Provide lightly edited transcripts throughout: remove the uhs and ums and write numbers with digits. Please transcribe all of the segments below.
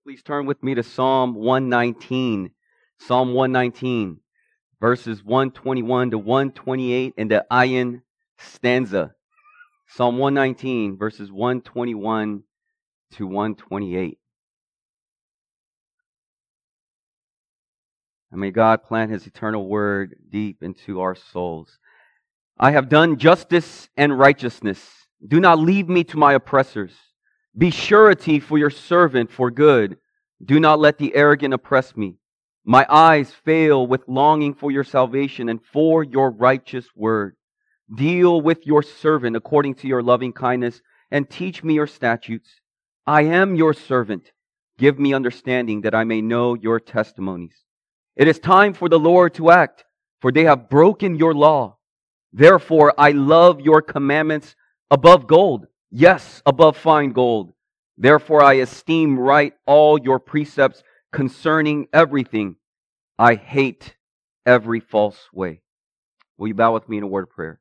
Please turn with me to Psalm 119. Psalm 119, verses 121 to 128 in the Ayin stanza. Psalm 119, verses 121 to 128. And may God plant His eternal word deep into our souls. I have done justice and righteousness. Do not leave me to my oppressors. Be surety for your servant for good. Do not let the arrogant oppress me. My eyes fail with longing for your salvation and for your righteous word. Deal with your servant according to your loving kindness and teach me your statutes. I am your servant. Give me understanding that I may know your testimonies. It is time for the Lord to act, for they have broken your law. Therefore, I love your commandments above gold. Yes, above fine gold. Therefore, I esteem right all your precepts concerning everything. I hate every false way. Will you bow with me in a word of prayer?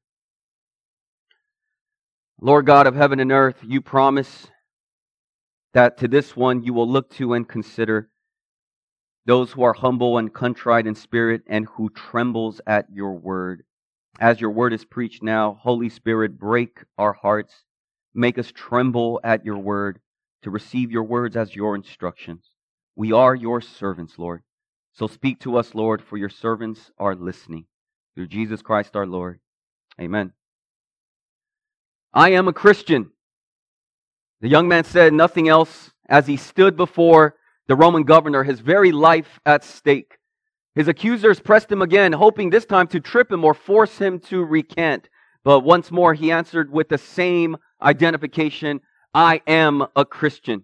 Lord God of heaven and earth, you promise that to this one you will look to and consider those who are humble and contrite in spirit and who trembles at your word. As your word is preached now, Holy Spirit, break our hearts. Make us tremble at your word to receive your words as your instructions. We are your servants, Lord. So speak to us, Lord, for your servants are listening. Through Jesus Christ our Lord. Amen. I am a Christian. The young man said nothing else as he stood before the Roman governor, his very life at stake. His accusers pressed him again, hoping this time to trip him or force him to recant. But once more he answered with the same identification, I am a Christian.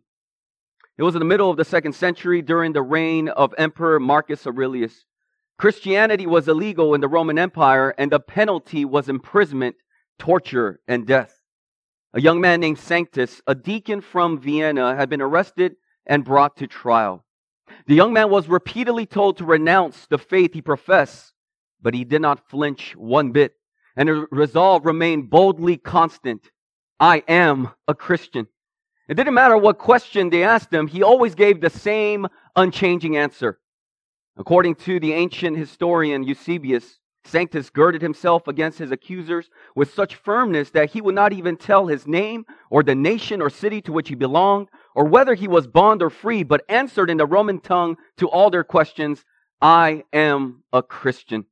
It was in the middle of the 2nd century during the reign of Emperor Marcus Aurelius. Christianity was illegal in the Roman Empire and the penalty was imprisonment, torture, and death. A young man named Sanctus, a deacon from Vienna, had been arrested and brought to trial. The young man was repeatedly told to renounce the faith he professed, but he did not flinch one bit, and his resolve remained boldly constant. I am a Christian. It didn't matter what question they asked him, he always gave the same unchanging answer. According to the ancient historian Eusebius, Sanctus girded himself against his accusers with such firmness that he would not even tell his name or the nation or city to which he belonged, or whether he was bond or free, but answered in the Roman tongue to all their questions, I am a Christian.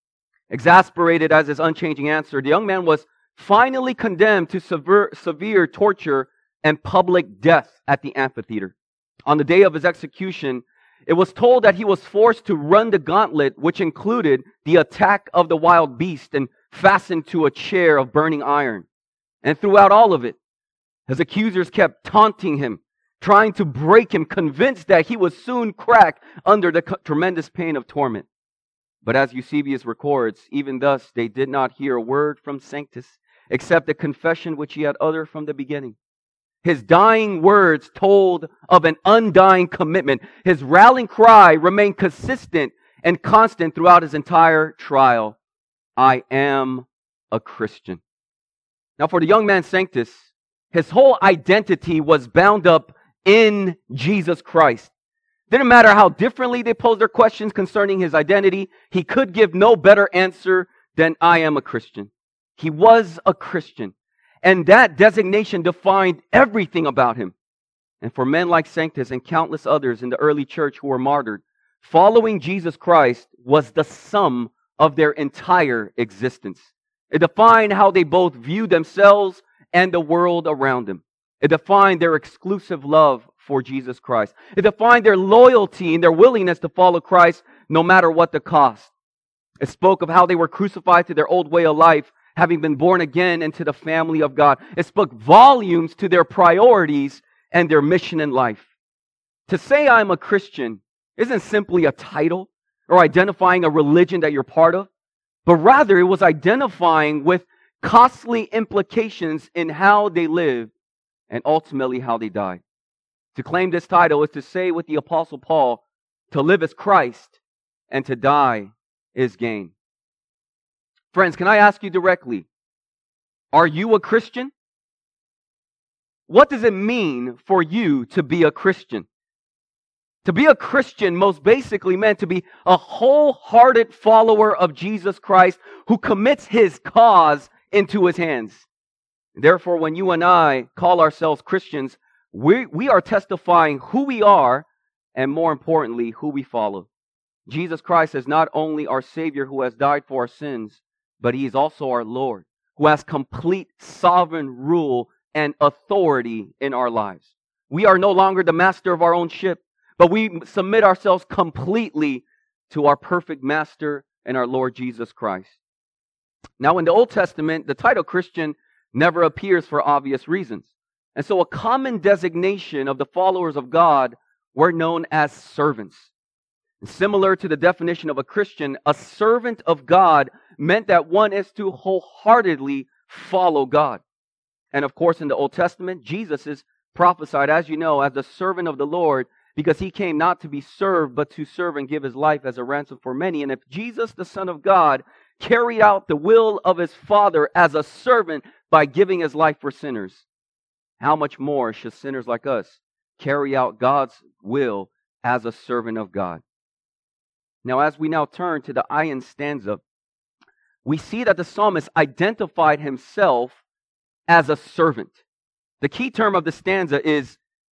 Exasperated as his unchanging answer, the young man was finally condemned to severe torture and public death at the amphitheater. On the day of his execution, it was told that he was forced to run the gauntlet, which included the attack of the wild beast and fastened to a chair of burning iron. And throughout all of it, his accusers kept taunting him, trying to break him, convinced that he would soon crack under the tremendous pain of torment. But as Eusebius records, even thus they did not hear a word from Sanctus, except the confession which he had uttered from the beginning. His dying words told of an undying commitment. His rallying cry remained consistent and constant throughout his entire trial. I am a Christian. Now for the young man Sanctus, his whole identity was bound up in Jesus Christ. Didn't matter how differently they posed their questions concerning his identity, he could give no better answer than I am a Christian. He was a Christian. And that designation defined everything about him. And for men like Sanctus and countless others in the early church who were martyred, following Jesus Christ was the sum of their entire existence. It defined how they both viewed themselves and the world around them. It defined their exclusive love for Jesus Christ. It defined their loyalty and their willingness to follow Christ no matter what the cost. It spoke of how they were crucified to their old way of life, having been born again into the family of God. It spoke volumes to their priorities and their mission in life. To say I'm a Christian isn't simply a title or identifying a religion that you're part of, but rather it was identifying with costly implications in how they lived and ultimately how they died. To claim this title is to say with the Apostle Paul, to live is Christ and to die is gain. Friends, can I ask you directly, are you a Christian? What does it mean for you to be a Christian? To be a Christian most basically meant to be a wholehearted follower of Jesus Christ who commits his cause into his hands. Therefore, when you and I call ourselves Christians, we are testifying who we are and, more importantly, who we follow. Jesus Christ is not only our Savior who has died for our sins, but he is also our Lord, who has complete sovereign rule and authority in our lives. We are no longer the master of our own ship, but we submit ourselves completely to our perfect master and our Lord Jesus Christ. Now, in the Old Testament, the title Christian never appears for obvious reasons. And so a common designation of the followers of God were known as servants. Similar to the definition of a Christian, a servant of God meant that one is to wholeheartedly follow God. And of course, in the Old Testament, Jesus is prophesied, as you know, as the servant of the Lord, because he came not to be served, but to serve and give his life as a ransom for many. And if Jesus, the Son of God, carried out the will of his Father as a servant by giving his life for sinners, how much more should sinners like us carry out God's will as a servant of God? Now, as we now turn to the Ayin stanza, we see that the psalmist identified himself as a servant. The key term of the stanza is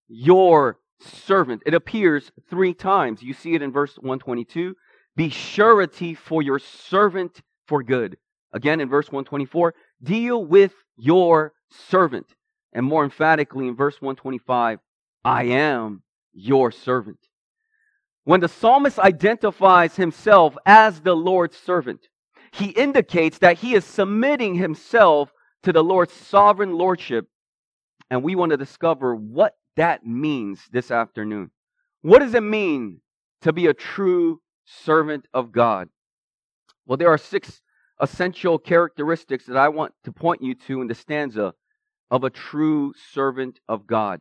your servant. It appears 3 times. You see it in verse 122. Be surety for your servant for good. Again, in verse 124, deal with your servant. And more emphatically, in verse 125, I am your servant. When the psalmist identifies himself as the Lord's servant, he indicates that he is submitting himself to the Lord's sovereign lordship. And we want to discover what that means this afternoon. What does it mean to be a true servant of God? Well, there are 6 essential characteristics that I want to point you to in the stanza of a true servant of God.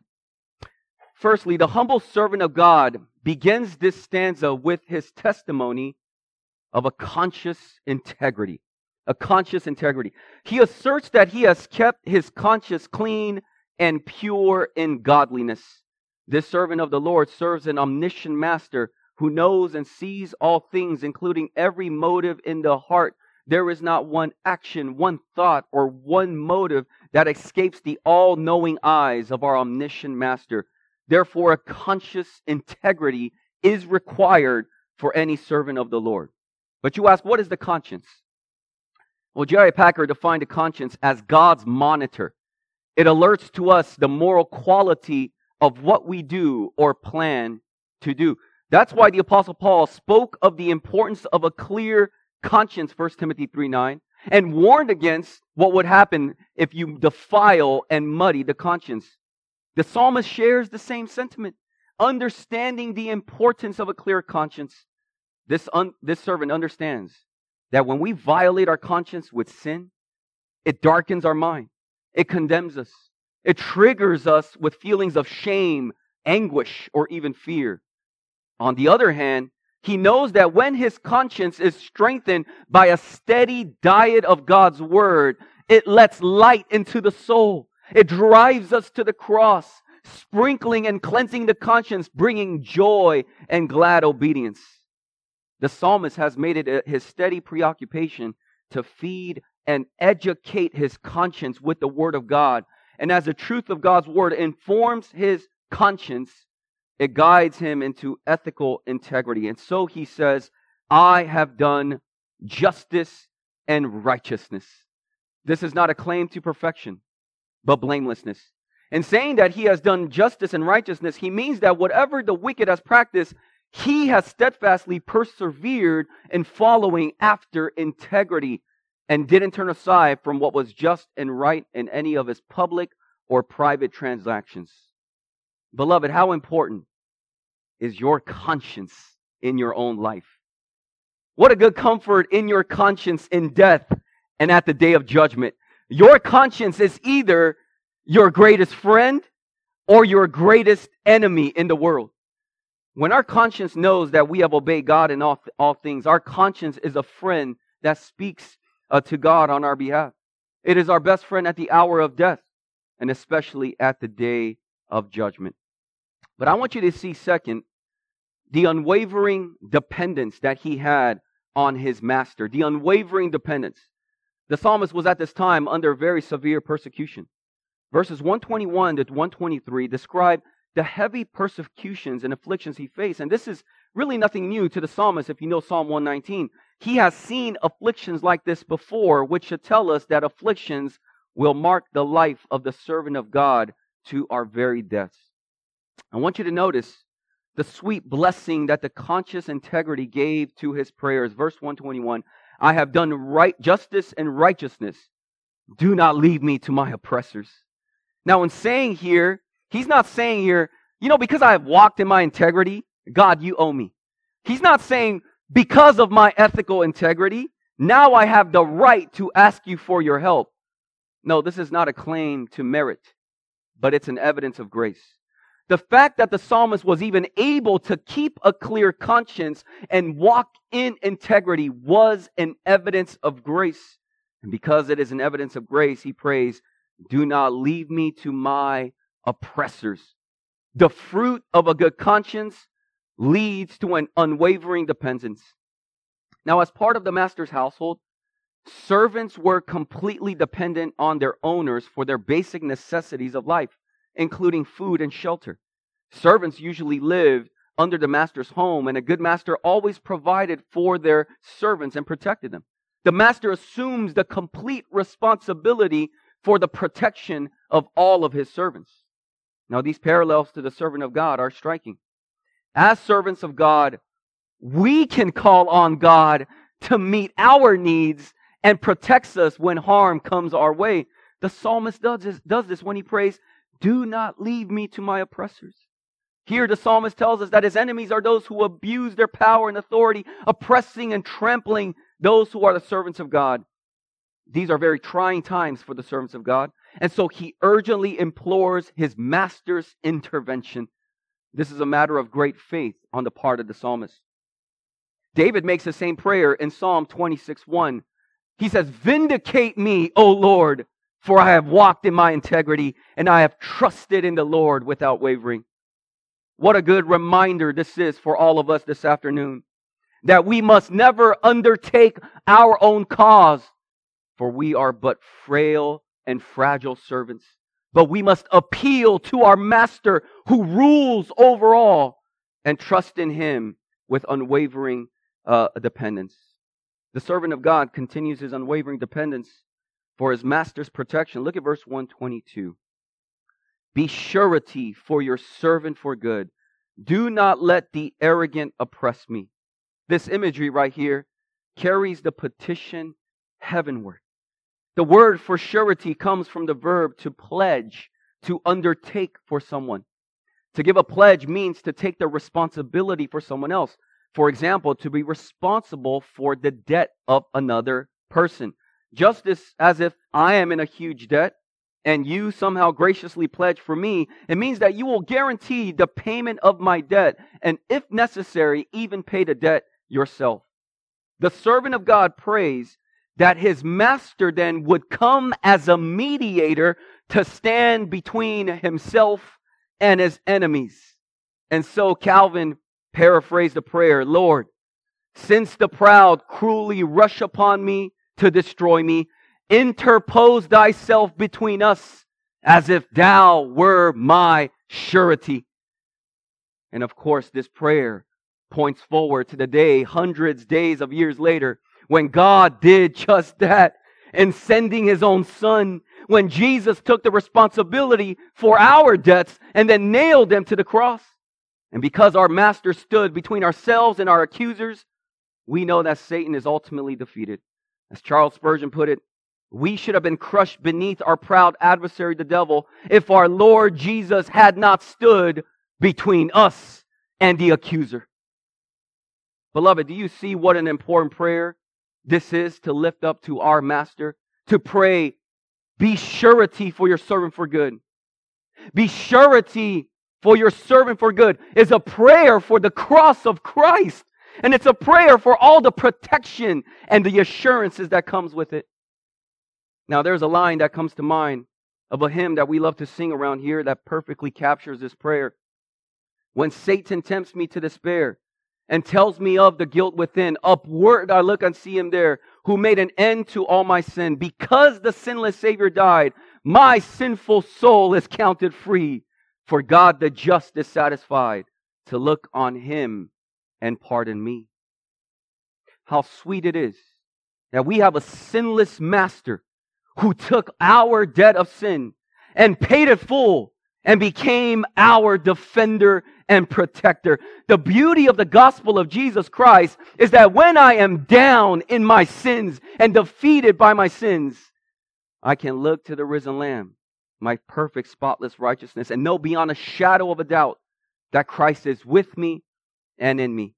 Firstly, the humble servant of God begins this stanza with his testimony of a conscious integrity. A conscious integrity. He asserts that he has kept his conscience clean and pure in godliness. This servant of the Lord serves an omniscient master who knows and sees all things, including every motive in the heart. There is not one action, one thought, or one motive that escapes the all-knowing eyes of our omniscient master. Therefore, a conscious integrity is required for any servant of the Lord. But you ask, what is the conscience? Well, J.I. Packer defined the conscience as God's monitor. It alerts to us the moral quality of what we do or plan to do. That's why the Apostle Paul spoke of the importance of a clear conscience, 1 Timothy 3:9, and warned against what would happen if you defile and muddy the conscience. The psalmist shares the same sentiment, understanding the importance of a clear conscience. This servant understands that when we violate our conscience with sin, it darkens our mind. It condemns us. It triggers us with feelings of shame, anguish, or even fear. On the other hand, he knows that when his conscience is strengthened by a steady diet of God's word, it lets light into the soul. It drives us to the cross, sprinkling and cleansing the conscience, bringing joy and glad obedience. The psalmist has made it his steady preoccupation to feed and educate his conscience with the word of God. And as the truth of God's word informs his conscience, it guides him into ethical integrity. And so he says, I have done justice and righteousness. This is not a claim to perfection, but blamelessness. In saying that he has done justice and righteousness, he means that whatever the wicked has practiced, he has steadfastly persevered in following after integrity and didn't turn aside from what was just and right in any of his public or private transactions. Beloved, how important is your conscience in your own life? What a good comfort in your conscience in death and at the day of judgment. Your conscience is either your greatest friend or your greatest enemy in the world. When our conscience knows that we have obeyed God in all things, our conscience is a friend that speaks to God on our behalf. It is our best friend at the hour of death, and especially at the day of judgment. But I want you to see, second, the unwavering dependence that he had on his master, the unwavering dependence. The psalmist was at this time under very severe persecution. Verses 121 to 123 describe the heavy persecutions and afflictions he faced. And this is really nothing new to the psalmist if you know Psalm 119. He has seen afflictions like this before, which should tell us that afflictions will mark the life of the servant of God to our very deaths. I want you to notice the sweet blessing that the conscious integrity gave to his prayers. Verse 121, I have done right justice and righteousness. Do not leave me to my oppressors. Now, in saying here, he's not saying here, because I have walked in my integrity, God, you owe me. He's not saying, because of my ethical integrity, now I have the right to ask you for your help. No, this is not a claim to merit, but it's an evidence of grace. The fact that the psalmist was even able to keep a clear conscience and walk in integrity was an evidence of grace. And because it is an evidence of grace, he prays, do not leave me to my oppressors. The fruit of a good conscience leads to an unwavering dependence. Now, as part of the master's household, servants were completely dependent on their owners for their basic necessities of life, including food and shelter. Servants usually lived under the master's home, and a good master always provided for their servants and protected them. The master assumes the complete responsibility for the protection of all of his servants. Now, these parallels to the servant of God are striking. As servants of God, we can call on God to meet our needs and protects us when harm comes our way. The psalmist does this when he prays, do not leave me to my oppressors. Here the psalmist tells us that his enemies are those who abuse their power and authority, oppressing and trampling those who are the servants of God. These are very trying times for the servants of God. And so he urgently implores his master's intervention. This is a matter of great faith on the part of the psalmist. David makes the same prayer in Psalm 26:1. He says, vindicate me, O Lord, for I have walked in my integrity and I have trusted in the Lord without wavering. What a good reminder this is for all of us this afternoon, that we must never undertake our own cause, for we are but frail and fragile servants. But we must appeal to our Master who rules over all and trust in Him with unwavering dependence. The servant of God continues his unwavering dependence for his Master's protection. Look at verse 122. Be surety for your servant for good. Do not let the arrogant oppress me. This imagery right here carries the petition heavenward. The word for surety comes from the verb to pledge, to undertake for someone. To give a pledge means to take the responsibility for someone else. For example, to be responsible for the debt of another person. Just as if I am in a huge debt and you somehow graciously pledge for me, it means that you will guarantee the payment of my debt and, if necessary, even pay the debt yourself. The servant of God prays that his master then would come as a mediator to stand between himself and his enemies. And so Calvin paraphrased the prayer, Lord, since the proud cruelly rush upon me to destroy me, interpose thyself between us as if thou were my surety. And of course, this prayer points forward to the day, hundreds days of years later, when God did just that in sending His own Son, when Jesus took the responsibility for our debts and then nailed them to the cross. And because our Master stood between ourselves and our accusers, we know that Satan is ultimately defeated. As Charles Spurgeon put it, we should have been crushed beneath our proud adversary, the devil, if our Lord Jesus had not stood between us and the accuser. Beloved, do you see what an important prayer this is to lift up to our Master? To pray, be surety for your servant for good. Be surety for your servant for good is a prayer for the cross of Christ. And it's a prayer for all the protection and the assurances that comes with it. Now, there's a line that comes to mind of a hymn that we love to sing around here that perfectly captures this prayer. When Satan tempts me to despair and tells me of the guilt within, upward I look and see him there, who made an end to all my sin. Because the sinless Savior died, my sinful soul is counted free. For God the just is satisfied to look on him and pardon me. How sweet it is that we have a sinless master who took our debt of sin and paid it full and became our defender and protector. The beauty of the gospel of Jesus Christ is that when I am down in my sins and defeated by my sins, I can look to the risen Lamb, my perfect, spotless righteousness, and know beyond a shadow of a doubt that Christ is with me and in me.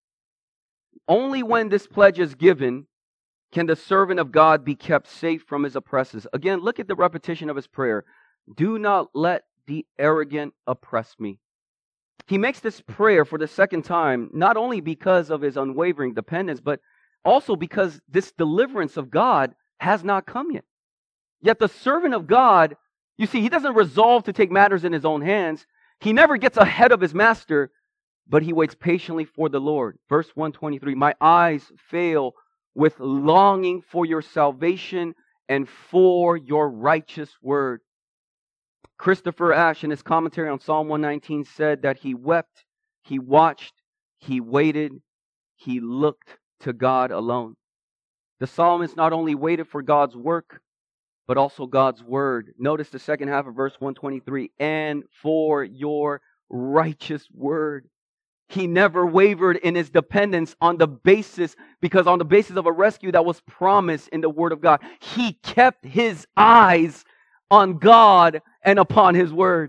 Only when this pledge is given can the servant of God be kept safe from his oppressors. Again, look at the repetition of his prayer. Do not let the arrogant oppress me. He makes this prayer for the second time, not only because of his unwavering dependence, but also because this deliverance of God has not come yet. Yet the servant of God, you see, he doesn't resolve to take matters in his own hands. He never gets ahead of his master, but he waits patiently for the Lord. Verse 123, my eyes fail with longing for your salvation and for your righteous word. Christopher Ash, in his commentary on Psalm 119, said that he wept, he watched, he waited, he looked to God alone. The psalmist not only waited for God's work, but also God's word. Notice the second half of verse 123, and for your righteous word. He never wavered in his dependence on the basis of a rescue that was promised in the word of God. He kept his eyes on God and upon his word.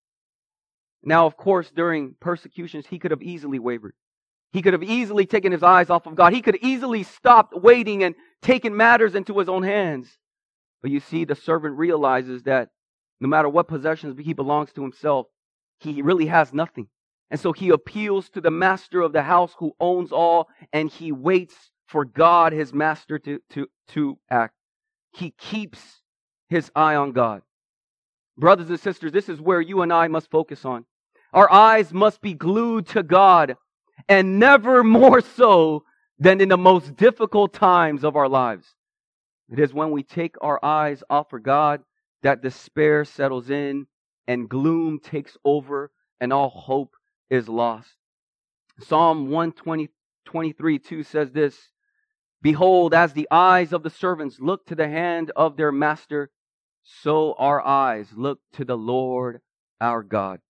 Now, of course, during persecutions, he could have easily wavered. He could have easily taken his eyes off of God. He could have easily stopped waiting and taken matters into his own hands. But you see, the servant realizes that no matter what possessions he belongs to himself, he really has nothing. And so he appeals to the master of the house who owns all, and he waits for God, his master, to act. He keeps his eye on God. Brothers and sisters, this is where you and I must focus on. Our eyes must be glued to God, and never more so than in the most difficult times of our lives. It is when we take our eyes off of God that despair settles in and gloom takes over and all hope is lost. Psalm 123:2 says this, behold, as the eyes of the servants look to the hand of their master, so our eyes look to the Lord our God.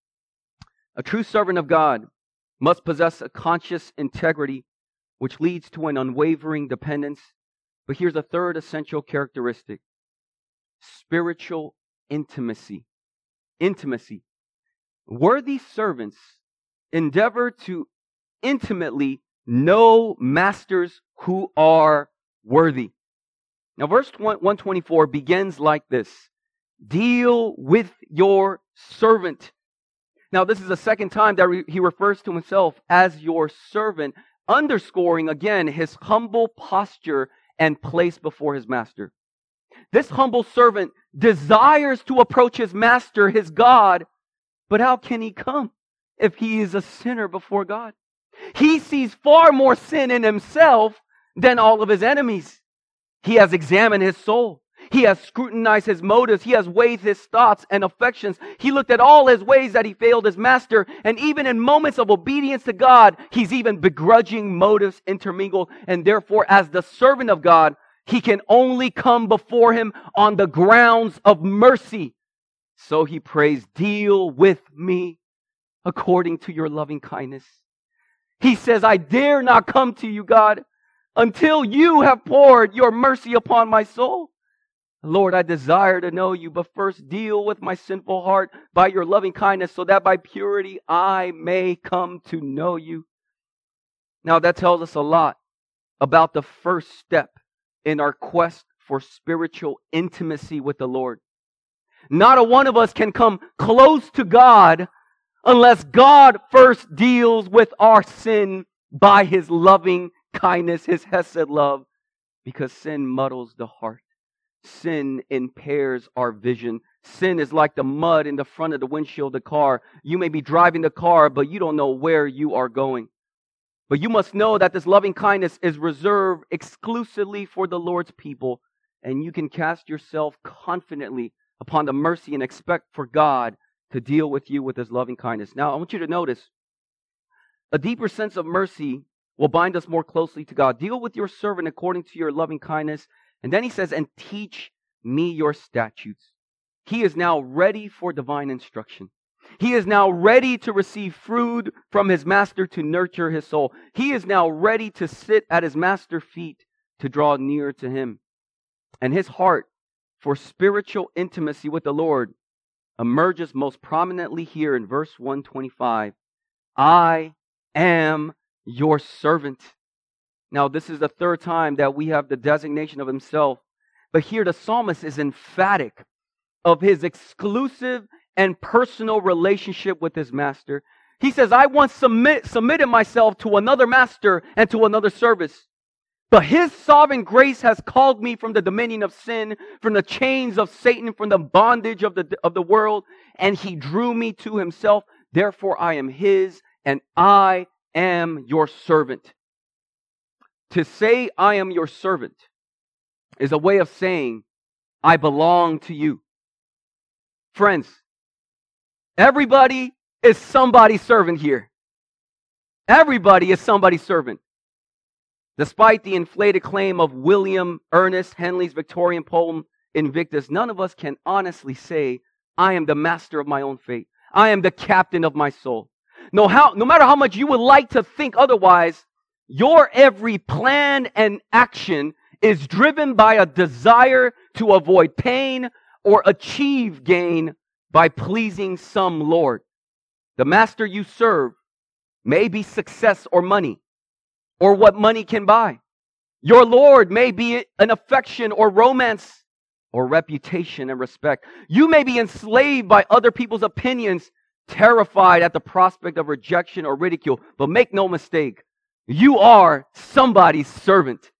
A true servant of God must possess a conscious integrity, which leads to an unwavering dependence. But here's a third essential characteristic: spiritual intimacy. Intimacy. Worthy servants endeavor to intimately know masters who are worthy. Now, verse 124 begins like this: deal with your servant. Now, this is the second time that he refers to himself as your servant, underscoring again his humble posture and place before his master. This humble servant desires to approach his master, his God, but how can he come if he is a sinner before God? He sees far more sin in himself than all of his enemies. He has examined his soul. He has scrutinized his motives. He has weighed his thoughts and affections. He looked at all his ways that he failed his master. And even in moments of obedience to God, he's even begrudging motives intermingled. And therefore, as the servant of God, he can only come before him on the grounds of mercy. So he prays, deal with me according to your loving kindness. He says, I dare not come to you, God, until you have poured your mercy upon my soul. Lord, I desire to know you, but first deal with my sinful heart by your loving kindness, so that by purity I may come to know you. Now, that tells us a lot about the first step in our quest for spiritual intimacy with the Lord. Not a one of us can come close to God unless God first deals with our sin by his loving kindness, his hesed love, because sin muddles the heart. sin impairs our vision. Sin is like the mud in the front of the windshield of the car. You may be driving the car, but you don't know where you are going. But you must know that this loving kindness is reserved exclusively for the Lord's people, and you can cast yourself confidently upon the mercy and expect for God to deal with you with His loving kindness. Now, I want you to notice, a deeper sense of mercy will bind us more closely to God. Deal with your servant according to your loving kindness. And then he says, and teach me your statutes. He is now ready for divine instruction. He is now ready to receive food from his master to nurture his soul. He is now ready to sit at his master's feet to draw near to him. And his heart for spiritual intimacy with the Lord emerges most prominently here in verse 125. I am your servant. Now, this is the third time that we have the designation of himself. But here the psalmist is emphatic of his exclusive and personal relationship with his master. He says, I once submitted myself to another master and to another service. But his sovereign grace has called me from the dominion of sin, from the chains of Satan, from the bondage of the world, and he drew me to himself. Therefore I am his, and I am your servant. To say I am your servant is a way of saying I belong to you. Friends, everybody is somebody's servant here. Everybody is somebody's servant. Despite the inflated claim of William Ernest Henley's Victorian poem Invictus, none of us can honestly say, I am the master of my own fate. I am the captain of my soul. No matter how much you would like to think otherwise, your every plan and action is driven by a desire to avoid pain or achieve gain by pleasing some Lord. The master you serve may be success or money, or what money can buy. Your Lord may be an affection or romance, or reputation and respect. You may be enslaved by other people's opinions, terrified at the prospect of rejection or ridicule. But make no mistake, you are somebody's servant.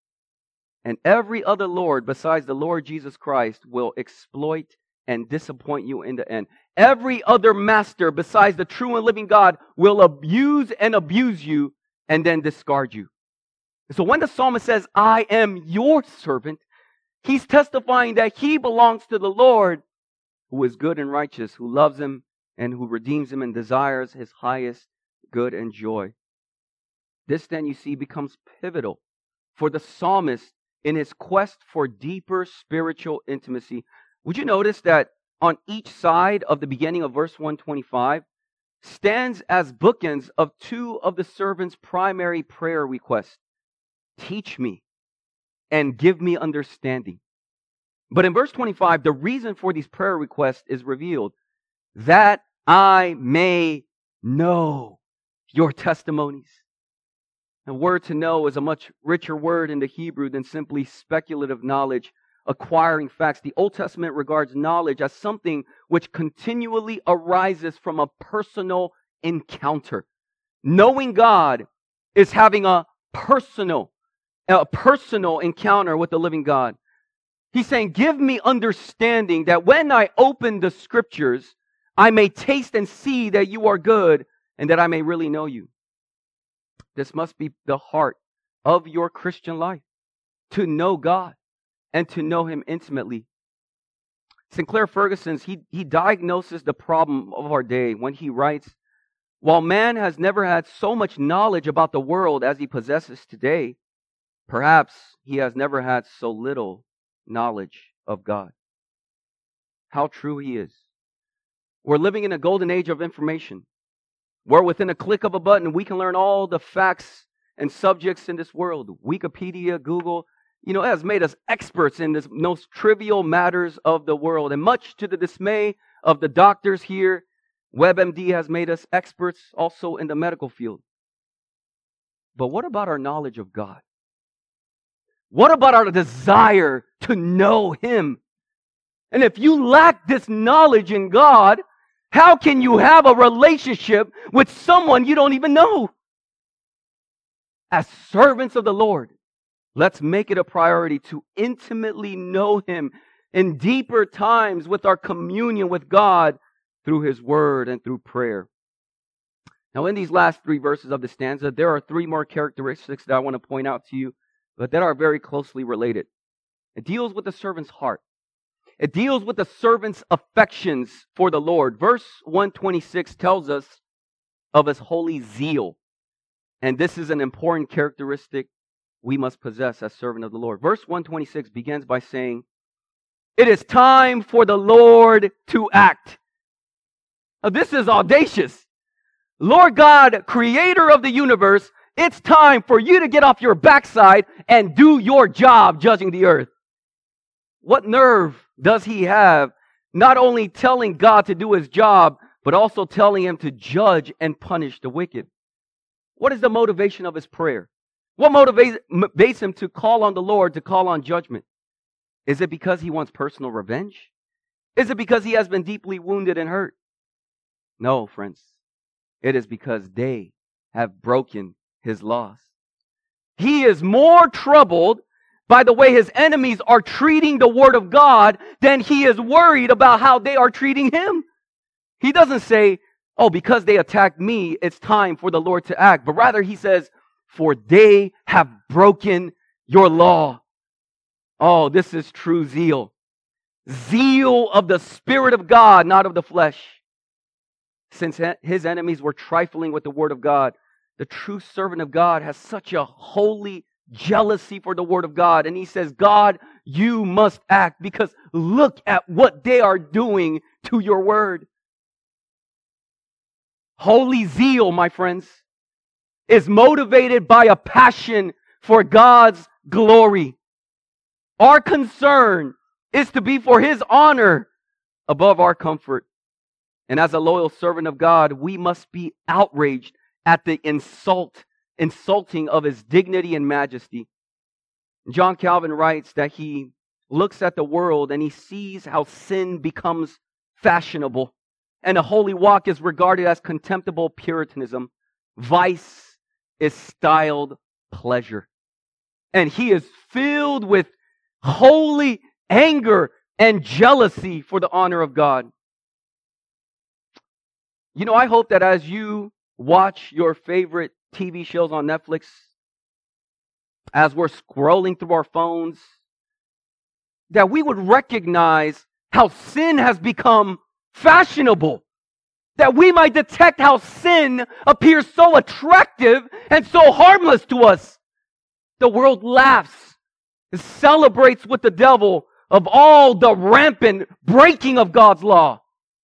And every other Lord besides the Lord Jesus Christ will exploit and disappoint you in the end. Every other master besides the true and living God will abuse and abuse you and then discard you. So when the psalmist says, I am your servant, he's testifying that he belongs to the Lord, who is good and righteous, who loves him and who redeems him and desires his highest good and joy. This then, you see, becomes pivotal for the psalmist in his quest for deeper spiritual intimacy. Would you notice that on each side of the beginning of verse 125 stands as bookends of two of the servant's primary prayer requests? Teach me and give me understanding. But in verse 25, the reason for these prayer requests is revealed. That I may know your testimonies. The word to know is a much richer word in the Hebrew than simply speculative knowledge, acquiring facts. The Old Testament regards knowledge as something which continually arises from a personal encounter. Knowing God is having a personal encounter with the living God. He's saying, give me understanding that when I open the scriptures, I may taste and see that you are good and that I may really know you. This must be the heart of your Christian life, to know God and to know Him intimately. Sinclair Ferguson, he diagnoses the problem of our day when he writes, while man has never had so much knowledge about the world as he possesses today, perhaps he has never had so little knowledge of God. How true he is. We're living in a golden age of information, where within a click of a button, we can learn all the facts and subjects in this world. Wikipedia, Google, it has made us experts in the most trivial matters of the world. And much to the dismay of the doctors here, WebMD has made us experts also in the medical field. But what about our knowledge of God? What about our desire to know Him? And if you lack this knowledge in God, how can you have a relationship with someone you don't even know? As servants of the Lord, Let's make it a priority to intimately know Him in deeper times with our communion with God through His Word and through prayer. Now, in these last 3 verses of the stanza, there are 3 more characteristics that I want to point out to you, but that are very closely related. It deals with the servant's heart. It deals with the servant's affections for the Lord. Verse 126 tells us of His holy zeal. And this is an important characteristic we must possess as servant of the Lord. Verse 126 begins by saying, "It is time for the Lord to act." Now, this is audacious. Lord God, creator of the universe, it's time for you to get off your backside and do your job judging the earth. What nerve does He have not only telling God to do His job, but also telling Him to judge and punish the wicked? What is the motivation of His prayer? What motivates Him to call on the Lord, to call on judgment? Is it because He wants personal revenge? Is it because He has been deeply wounded and hurt? No, friends. It is because they have broken His laws. He is more troubled by the way His enemies are treating the Word of God than He is worried about how they are treating Him. He doesn't say, "Oh, because they attacked me, it's time for the Lord to act." But rather He says, "For they have broken your law." Oh, this is true zeal. Zeal of the Spirit of God, not of the flesh. Since His enemies were trifling with the Word of God, the true servant of God has such a holy jealousy for the Word of God. And he says, "God, you must act because look at what they are doing to your Word." Holy zeal, my friends, is motivated by a passion for God's glory. Our concern is to be for His honor above our comfort. And as a loyal servant of God, we must be outraged at the insulting of His dignity and majesty. John Calvin writes that he looks at the world and he sees how sin becomes fashionable, and a holy walk is regarded as contemptible Puritanism. Vice is styled pleasure. And he is filled with holy anger and jealousy for the honor of God. You know, I hope that as you watch your favorite TV shows on Netflix, as we're scrolling through our phones, that we would recognize how sin has become fashionable. That we might detect how sin appears so attractive and so harmless to us. The world laughs and celebrates with the devil of all the rampant breaking of God's law.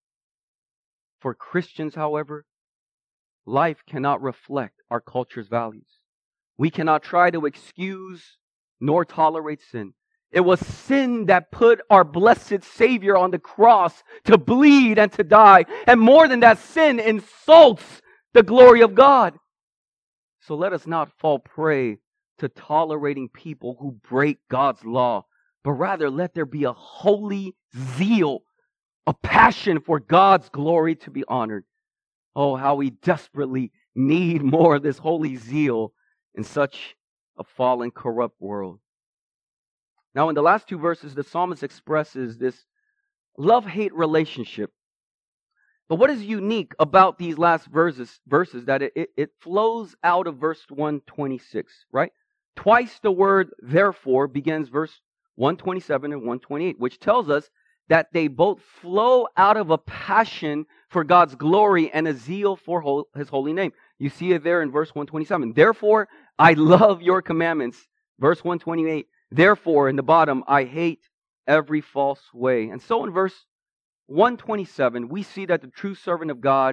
For Christians, however, life cannot reflect our culture's values. We cannot try to excuse nor tolerate sin. It was sin that put our blessed Savior on the cross to bleed and to die. And more than that, sin insults the glory of God. So let us not fall prey to tolerating people who break God's law, but rather let there be a holy zeal, a passion for God's glory to be honored. Oh, how we desperately need more of this holy zeal in such a fallen, corrupt world. Now, in the last 2 verses, the psalmist expresses this love-hate relationship. But what is unique about these last verses that it flows out of verse 126, right? Twice the word therefore begins verse 127 and 128, which tells us that they both flow out of a passion for God's glory and a zeal for His holy name. You see it there in verse 127. Therefore, I love your commandments. Verse 128. Therefore, in the bottom, I hate every false way. And so in verse 127, we see that the true servant of God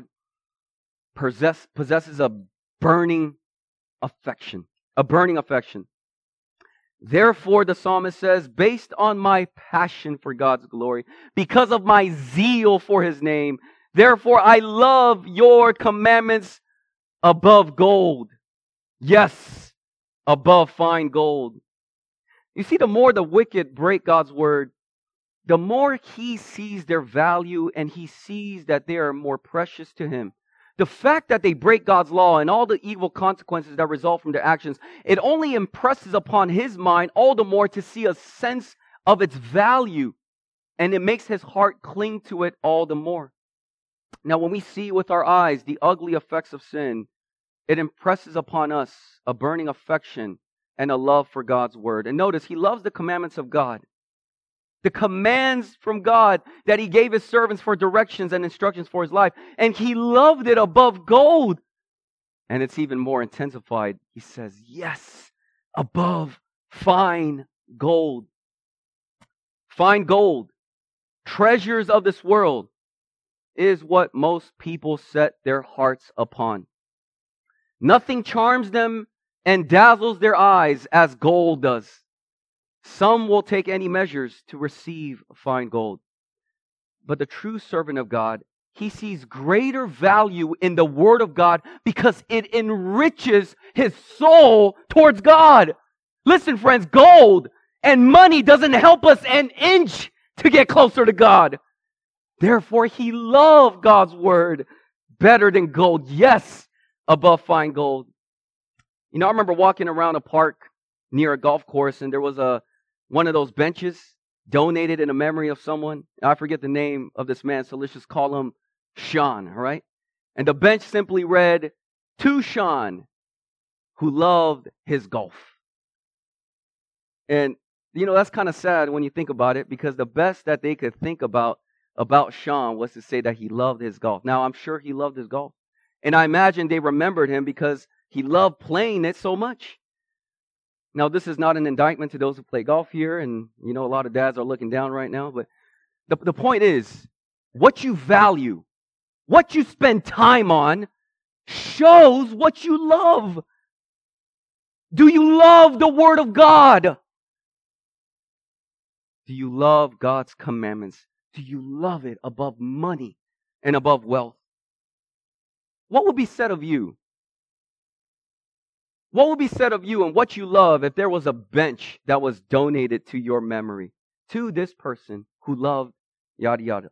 possesses a burning affection. A burning affection. Therefore, the psalmist says, based on my passion for God's glory, because of my zeal for His name, therefore I love your commandments above gold. Yes, above fine gold. You see, the more the wicked break God's word, the more he sees their value and he sees that they are more precious to him. the fact that they break God's law and all the evil consequences that result from their actions, it only impresses upon his mind all the more to see a sense of its value, and it makes his heart cling to it all the more. Now, when we see with our eyes the ugly effects of sin, it impresses upon us a burning affection and a love for God's word. And notice, he loves the commandments of God. The commands from God that he gave his servants for directions and instructions for his life. And he loved it above gold. And it's even more intensified. He says, yes, above fine gold. Fine gold, treasures of this world, is what most people set their hearts upon. Nothing charms them and dazzles their eyes as gold does. Some will take any measures to receive fine gold. But the true servant of God, he sees greater value in the Word of God because it enriches his soul towards God. Listen, friends, gold and money doesn't help us an inch to get closer to God. Therefore, he loved God's Word better than gold. Yes, above fine gold. You know, I remember walking around a park near a golf course, and there was one of those benches donated in a memory of someone. I forget the name of this man, so let's just call him Sean, all right? And the bench simply read, "To Sean, who loved his golf." And, you know, that's kind of sad when you think about it, because the best that they could think about Sean was to say that he loved his golf. Now, I'm sure he loved his golf. And I imagine they remembered him because he loved playing it so much. Now, this is not an indictment to those who play golf here, and, you know, a lot of dads are looking down right now, but the point is, what you value, what you spend time on, shows what you love. Do you love the Word of God? Do you love God's commandments? Do you love it above money and above wealth? What would be said of you? What would be said of you and what you love if there was a bench that was donated to your memory, to this person who loved yada yada?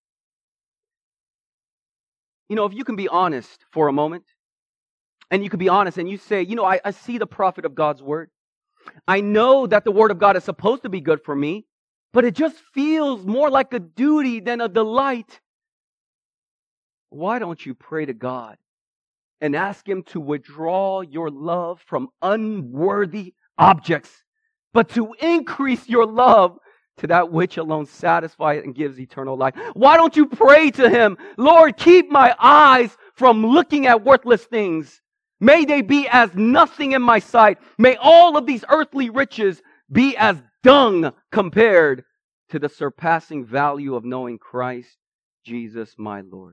You know, if you can be honest for a moment, and you can be honest and you say, you know, I see the profit of God's Word. I know that the Word of God is supposed to be good for me, but it just feels more like a duty than a delight. Why don't you pray to God and ask Him to withdraw your love from unworthy objects, but to increase your love to that which alone satisfies and gives eternal life? Why don't you pray to Him, Lord, keep my eyes from looking at worthless things. May they be as nothing in my sight. May all of these earthly riches be as dung compared to the surpassing value of knowing Christ Jesus my Lord.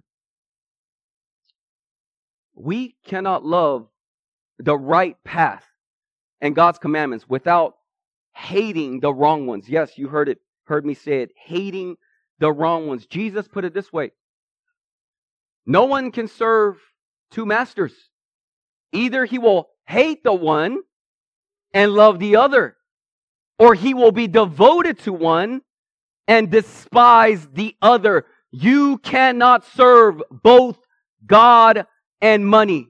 We cannot love the right path and God's commandments without hating the wrong ones. Yes, you heard me say it, hating the wrong ones. Jesus put it this way: no one can serve two masters. Either he will hate the one and love the other, or he will be devoted to one and despise the other. You cannot serve both God and money.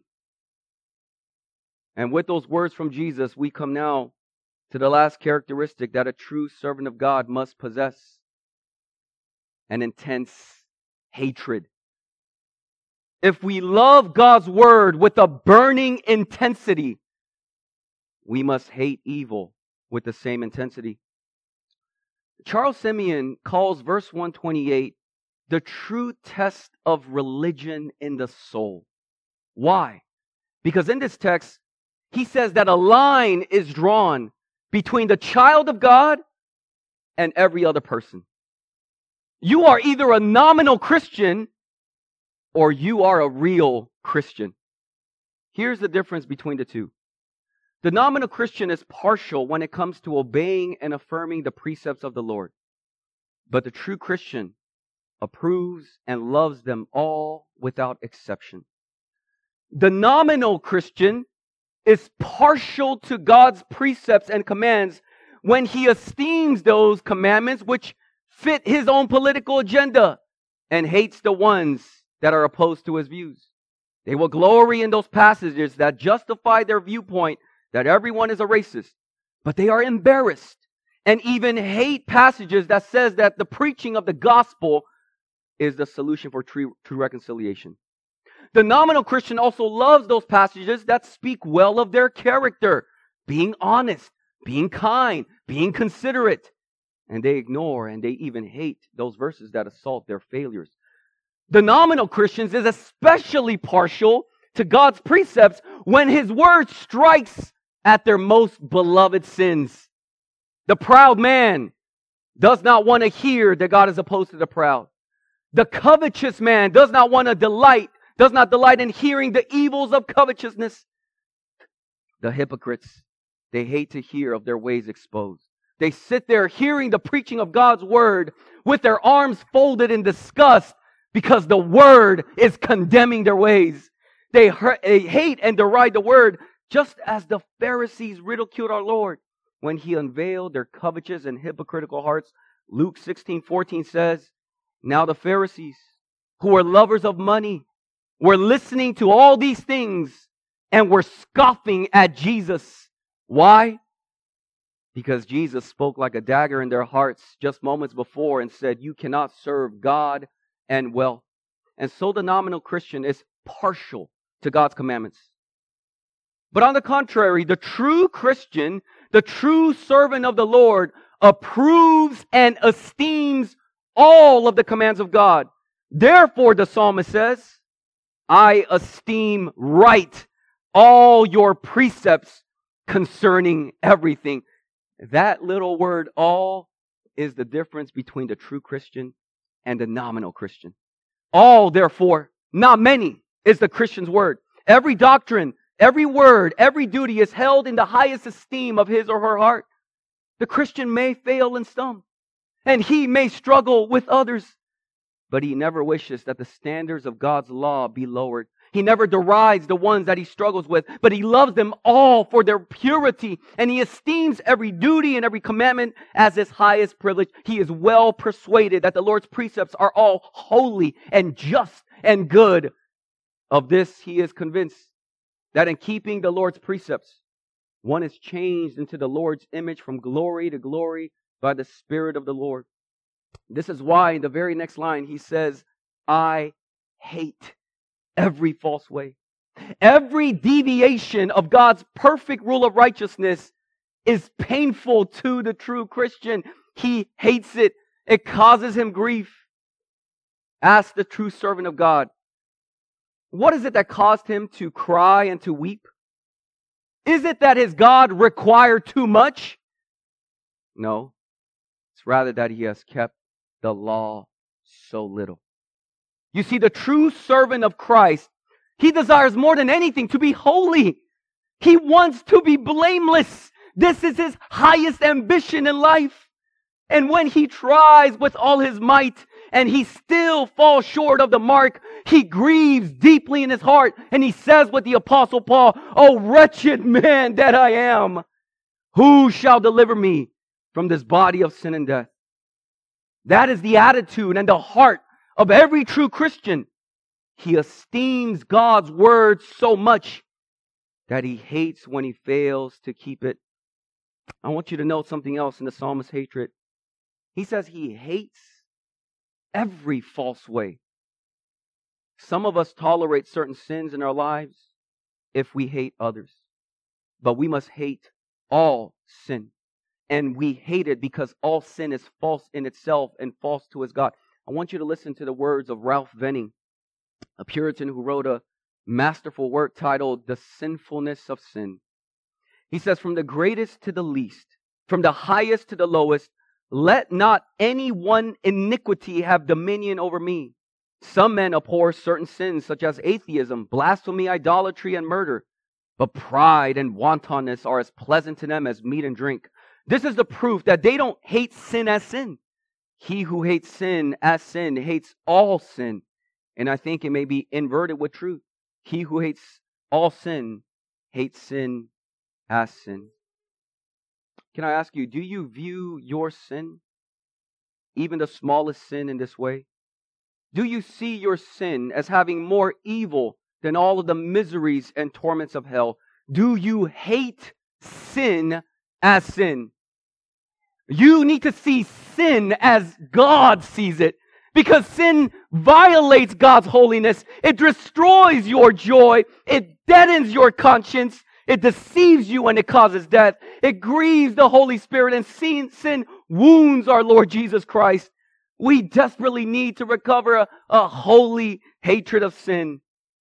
And with those words from Jesus, we come now to the last characteristic that a true servant of God must possess: an intense hatred. If we love God's Word with a burning intensity, we must hate evil with the same intensity. Charles Simeon calls verse 128 the true test of religion in the soul. Why? Because in this text, he says that a line is drawn between the child of God and every other person. You are either a nominal Christian or you are a real Christian. Here's the difference between the two. The nominal Christian is partial when it comes to obeying and affirming the precepts of the Lord. But the true Christian approves and loves them all without exception. The nominal Christian is partial to God's precepts and commands when he esteems those commandments which fit his own political agenda and hates the ones that are opposed to his views. They will glory in those passages that justify their viewpoint that everyone is a racist. But they are embarrassed and even hate passages that says that the preaching of the gospel is the solution for true reconciliation. The nominal Christian also loves those passages that speak well of their character, being honest, being kind, being considerate. And they ignore and they even hate those verses that assault their failures. The nominal Christians is especially partial to God's precepts when His word strikes at their most beloved sins. The proud man does not want to hear that God is opposed to the proud. The covetous man does not delight in hearing the evils of covetousness. The hypocrites, they hate to hear of their ways exposed. They sit there hearing the preaching of God's word with their arms folded in disgust because the word is condemning their ways. They hate and deride the word just as the Pharisees ridiculed our Lord when He unveiled their covetous and hypocritical hearts. Luke 16:14 says, "Now the Pharisees, who were lovers of money, were listening to all these things and were scoffing at Jesus." Why? Because Jesus spoke like a dagger in their hearts just moments before and said, "You cannot serve God and wealth." And so the nominal Christian is partial to God's commandments. But on the contrary, the true Christian, the true servant of the Lord, approves and esteems all of the commands of God. Therefore, the psalmist says, "I esteem right all your precepts concerning everything." That little word "all" is the difference between the true Christian and the nominal Christian. All, therefore, not many, is the Christian's word. Every doctrine, every word, every duty is held in the highest esteem of his or her heart. The Christian may fail and stumble, and he may struggle with others, but he never wishes that the standards of God's law be lowered. He never derides the ones that he struggles with, but he loves them all for their purity, and he esteems every duty and every commandment as his highest privilege. He is well persuaded that the Lord's precepts are all holy and just and good. Of this he is convinced, that in keeping the Lord's precepts, one is changed into the Lord's image from glory to glory by the Spirit of the Lord. This is why in the very next line he says, "I hate every false way." Every deviation of God's perfect rule of righteousness is painful to the true Christian. He hates it. It causes him grief. Ask the true servant of God, what is it that caused him to cry and to weep? Is it that his God required too much? No. It's rather that he has kept the law so little. You see, the true servant of Christ, he desires more than anything to be holy. He wants to be blameless. This is his highest ambition in life. And when he tries with all his might and he still falls short of the mark, he grieves deeply in his heart and he says with the Apostle Paul, "Oh, wretched man that I am, who shall deliver me from this body of sin and death?" That is the attitude and the heart of every true Christian. He esteems God's word so much that he hates when he fails to keep it. I want you to note something else in the psalmist's hatred. He says he hates every false way. Some of us tolerate certain sins in our lives if we hate others. But we must hate all sin. And we hate it because all sin is false in itself and false to his God. I want you to listen to the words of Ralph Venning, a Puritan who wrote a masterful work titled "The Sinfulness of Sin." He says, "From the greatest to the least, from the highest to the lowest, let not any one iniquity have dominion over me. Some men abhor certain sins such as atheism, blasphemy, idolatry, and murder. But pride and wantonness are as pleasant to them as meat and drink. This is the proof that they don't hate sin as sin. He who hates sin as sin hates all sin." And I think it may be inverted with truth. He who hates all sin hates sin as sin. Can I ask you, do you view your sin, even the smallest sin, in this way? Do you see your sin as having more evil than all of the miseries and torments of hell? Do you hate sin as sin? You need to see sin as God sees it. Because sin violates God's holiness. It destroys your joy. It deadens your conscience. It deceives you and it causes death. It grieves the Holy Spirit, and sin wounds our Lord Jesus Christ. We desperately need to recover a holy hatred of sin.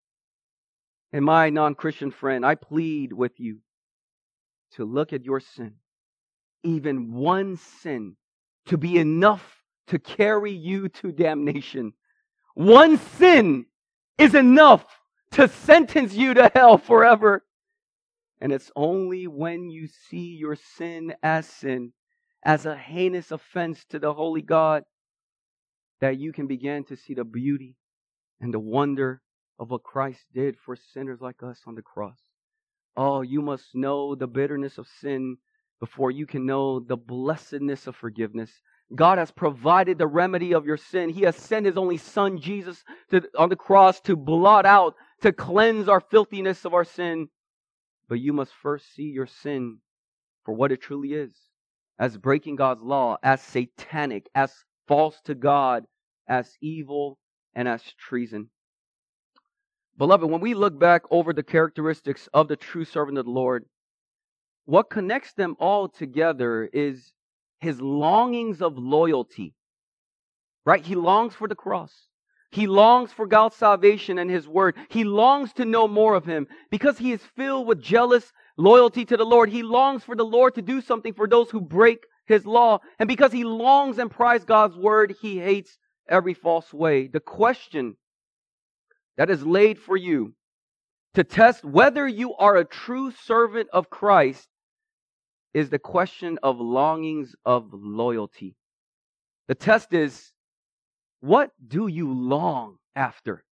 And my non-Christian friend, I plead with you to look at your sin. Even one sin to be enough to carry you to damnation. One sin is enough to sentence you to hell forever. And it's only when you see your sin, as a heinous offense to the holy God, that you can begin to see the beauty and the wonder of what Christ did for sinners like us on the cross. Oh, you must know the bitterness of sin before you can know the blessedness of forgiveness. God has provided the remedy of your sin. He has sent His only Son, Jesus, on the cross to blot out, to cleanse our filthiness of our sin. But you must first see your sin for what it truly is. As breaking God's law, as satanic, as false to God, as evil, and as treason. Beloved, when we look back over the characteristics of the true servant of the Lord, what connects them all together is his longings of loyalty. Right? He longs for the cross. He longs for God's salvation and His word. He longs to know more of Him. Because he is filled with jealous loyalty to the Lord, he longs for the Lord to do something for those who break His law. And because he longs and prizes God's word, he hates every false way. The question that is laid for you to test whether you are a true servant of Christ is the question of longings of loyalty. The test is, what do you long after?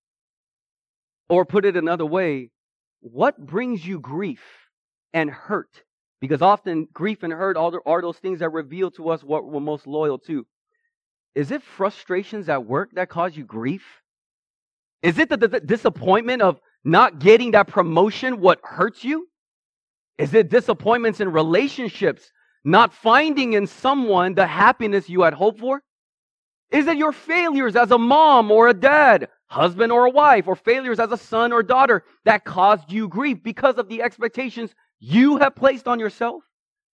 Or put it another way, what brings you grief and hurt? Because often grief and hurt are those things that reveal to us what we're most loyal to. Is it frustrations at work that cause you grief? Is it the disappointment of not getting that promotion what hurts you? Is it disappointments in relationships, not finding in someone the happiness you had hoped for? Is it your failures as a mom or a dad, husband or a wife, or failures as a son or daughter that caused you grief because of the expectations you have placed on yourself?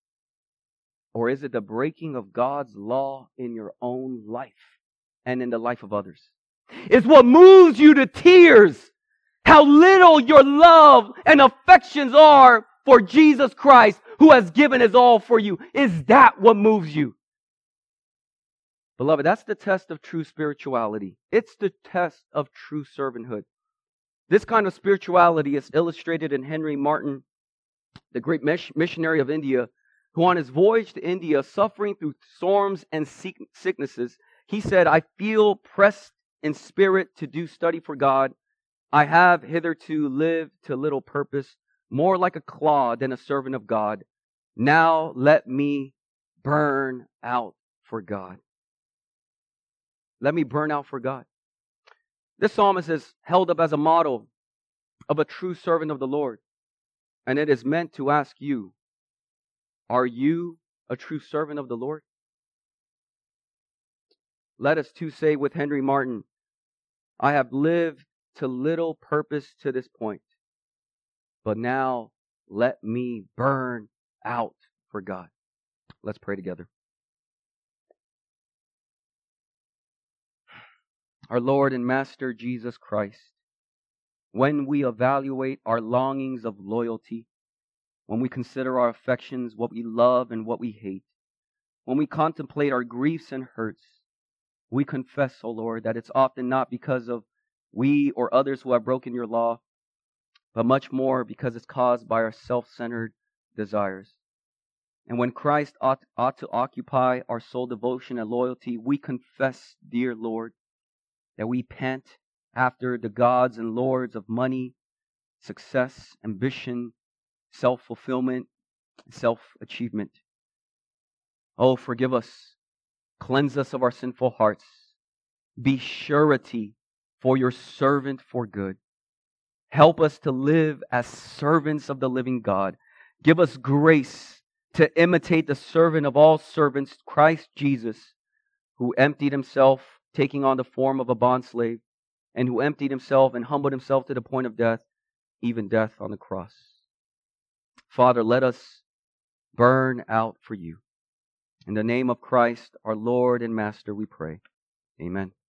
Or is it the breaking of God's law in your own life and in the life of others? It's what moves you to tears. How little your love and affections are for Jesus Christ, who has given His all for you. Is that what moves you? Beloved, that's the test of true spirituality. It's the test of true servanthood. This kind of spirituality is illustrated in Henry Martyn, the great missionary of India, who on his voyage to India, suffering through storms and sicknesses, he said, "I feel pressed in spirit to do study for God. I have hitherto lived to little purpose, more like a clod than a servant of God. Now let me burn out for God." Let me burn out for God. This psalmist is held up as a model of a true servant of the Lord. And it is meant to ask you, are you a true servant of the Lord? Let us too say with Henry Martyn, "I have lived to little purpose to this point, but now let me burn out for God." Let's pray together. Our Lord and Master Jesus Christ, when we evaluate our longings of loyalty, when we consider our affections, what we love and what we hate, when we contemplate our griefs and hurts, we confess, O Lord, that it's often not because of we or others who have broken your law, but much more because it's caused by our self-centered desires. And when Christ ought to occupy our sole devotion and loyalty, we confess, dear Lord, that we pant after the gods and lords of money, success, ambition, self-fulfillment, self-achievement. Oh, forgive us. Cleanse us of our sinful hearts. Be surety for your servant for good. Help us to live as servants of the living God. Give us grace to imitate the servant of all servants, Christ Jesus, who emptied himself, taking on the form of a bondslave, and who emptied himself and humbled himself to the point of death, even death on the cross. Father, let us burn out for you. In the name of Christ, our Lord and Master, we pray. Amen.